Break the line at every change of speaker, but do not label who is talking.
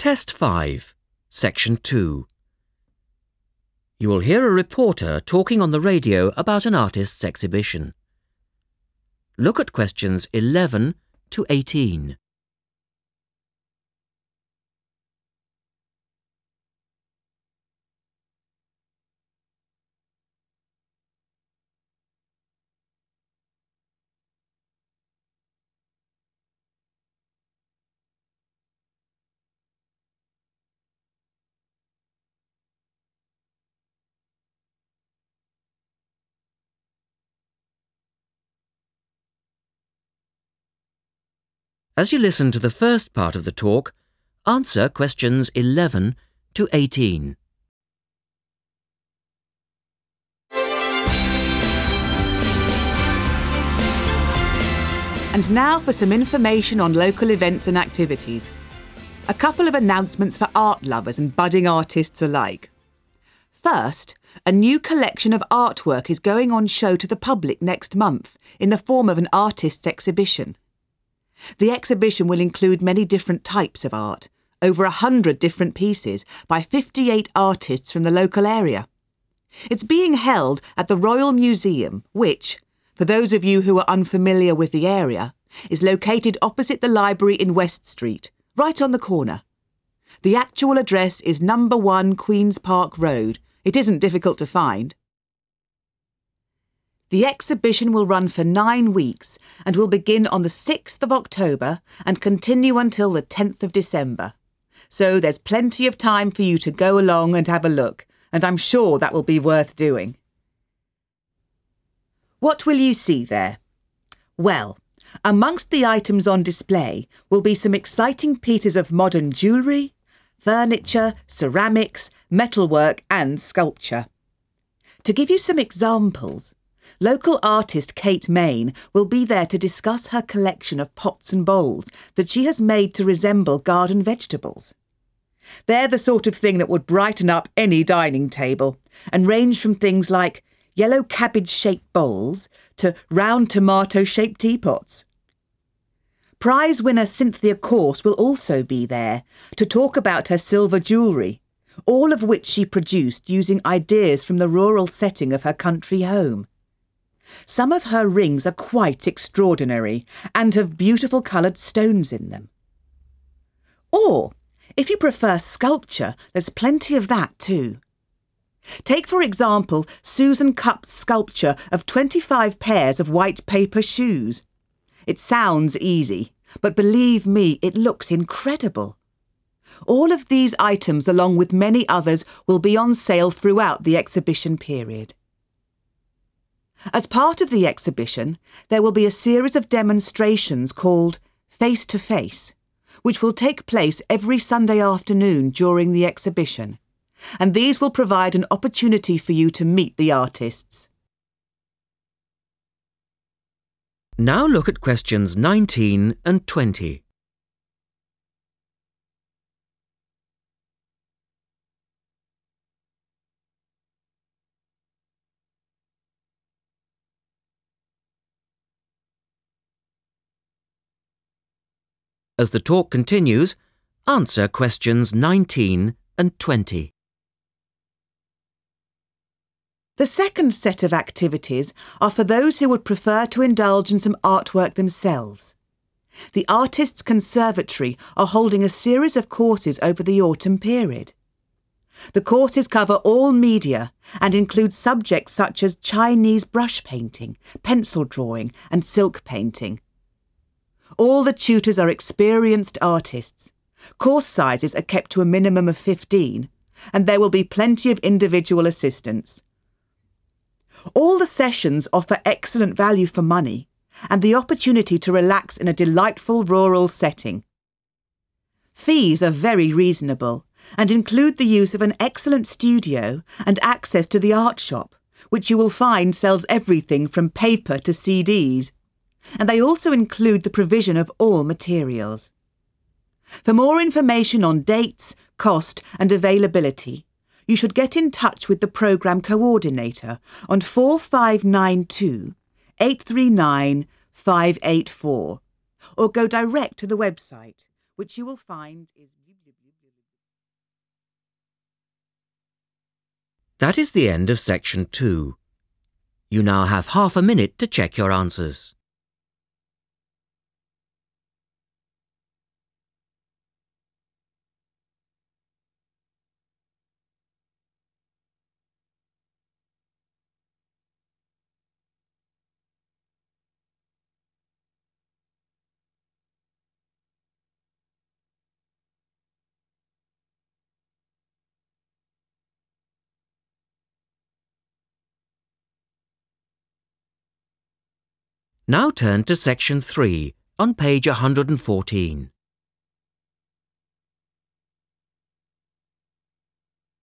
Test 5, Section 2. You will hear a reporter talking on the radio about an artist's exhibition. Look at questions 11 to 18. As you listen to the first part of the talk, answer questions 11 to 18.
And now for some information on local events and activities. A couple of announcements for art lovers and budding artists alike. First, a new collection of artwork is going on show to the public next month in the form of an artist's exhibition. The exhibition will include many different types of art, over 100 different pieces by 58 artists from the local area. It's being held at the Royal Museum, which, for those of you who are unfamiliar with the area, is located opposite the library in West Street, right on the corner. The actual address is number 1 Queen's Park Road. It isn't difficult to find. The exhibition will run for 9 weeks and will begin on the 6th of October and continue until the 10th of December. So there's plenty of time for you to go along and have a look, and I'm sure that will be worth doing. What will you see there? Well, amongst the items on display will be some exciting pieces of modern jewellery, furniture, ceramics, metalwork and sculpture. To give you some examples, local artist Kate Main will be there to discuss her collection of pots and bowls that she has made to resemble garden vegetables. They're the sort of thing that would brighten up any dining table and range from things like yellow cabbage-shaped bowls to round tomato-shaped teapots. Prize winner Cynthia Corse will also be there to talk about her silver jewellery, all of which she produced using ideas from the rural setting of her country home. Some of her rings are quite extraordinary and have beautiful coloured stones in them. Or, if you prefer sculpture, there's plenty of that too. Take, for example, Susan Cupp's sculpture of 25 pairs of white paper shoes. It sounds easy, but believe me, it looks incredible. All of these items, along with many others, will be on sale throughout the exhibition period. As part of the exhibition, there will be a series of demonstrations called Face to Face, which will take place every Sunday afternoon during the exhibition, and these will provide an opportunity for you to meet the artists.
Now look at questions 19 and 20. As the talk continues, answer questions 19 and 20.
The second set of activities are for those who would prefer to indulge in some artwork themselves. The Artists' Conservatory are holding a series of courses over the autumn period. The courses cover all media and include subjects such as Chinese brush painting, pencil drawing and silk painting. All the tutors are experienced artists. Course sizes are kept to a minimum of 15, and there will be plenty of individual assistance. All the sessions offer excellent value for money and the opportunity to relax in a delightful rural setting. Fees are very reasonable and include the use of an excellent studio and access to the art shop, which you will find sells everything from paper to CDs. And they also include the provision of all materials. For more information on dates, cost and availability, you should get in touch with the programme coordinator on 4592 839 584 or go direct to the website, which you will find is
That is the end of section 2. You now have half a minute to check your answers. Now turn to section 3 on page 114.